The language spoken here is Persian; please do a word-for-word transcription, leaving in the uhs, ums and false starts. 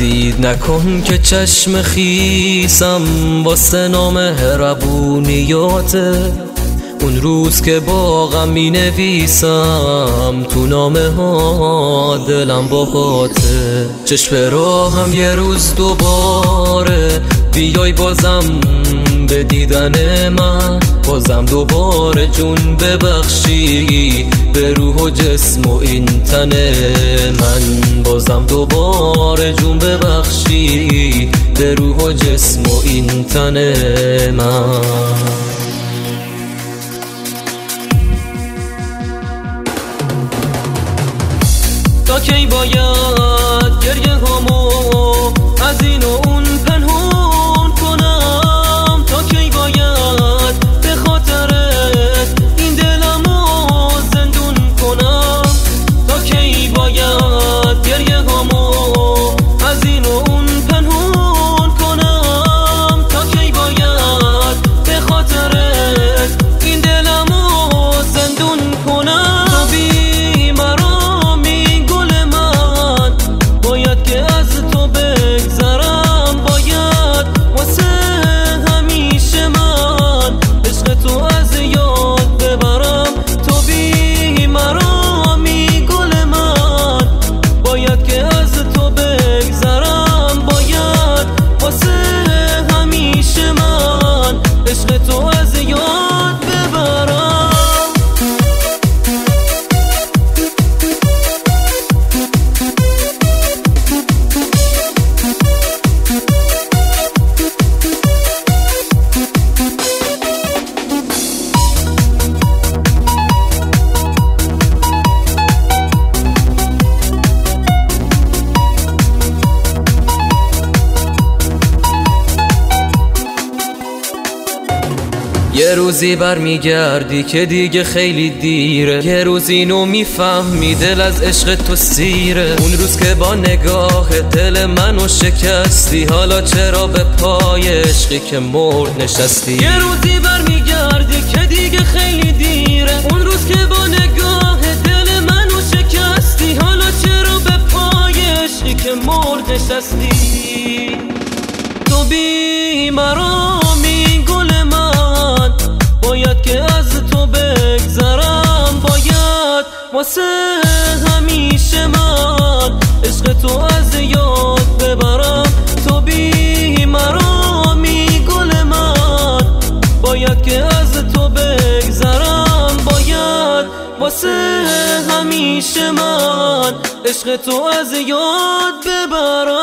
تردید نکن که چشم خیسم واسه نام مهربونیاته. اون روز که با غم می نویسم تو نامه ها دلم باهاته. چشم راهم یه روز دوباره بیای بازم به دیدن من، بازم دوباره جون ببخشی به روح و جسم و این تن من، بازم دوباره جون ببخشی به روح و جسم و این تن من. تا کی باید گریه هامو از این و اون پنهون کنم؟ تا کی باید به خاطرت این دلمو زندون کنم؟ تا کی باید گریه هامو از این و اون پنهون کنم؟ تا کی باید به خاطرت این دلمو زندون کنم؟ یه روزی برمیگردی که دیگه خیلی دیره، یه روز اینو میفهمی دل از عشق تو سیره. اون روز که با نگاه دل منو شکستی، حالا چرا به پای عشقی که مرد نشستی؟ یه روزی برمیگردی که دیگه خیلی دیره، اون روز که با نگاه دل منو شکستی، حالا چرا به پای عشقی که مرد نشستی؟ تو بی‌مرامی گل من، باید که از تو بگذرم، باید واسه همیشه من عشق تو از یاد ببرم. تو بی‌مرامی گل من، باید که از تو بگذرم، باید واسه همیشه من عشق تو از یاد ببرم.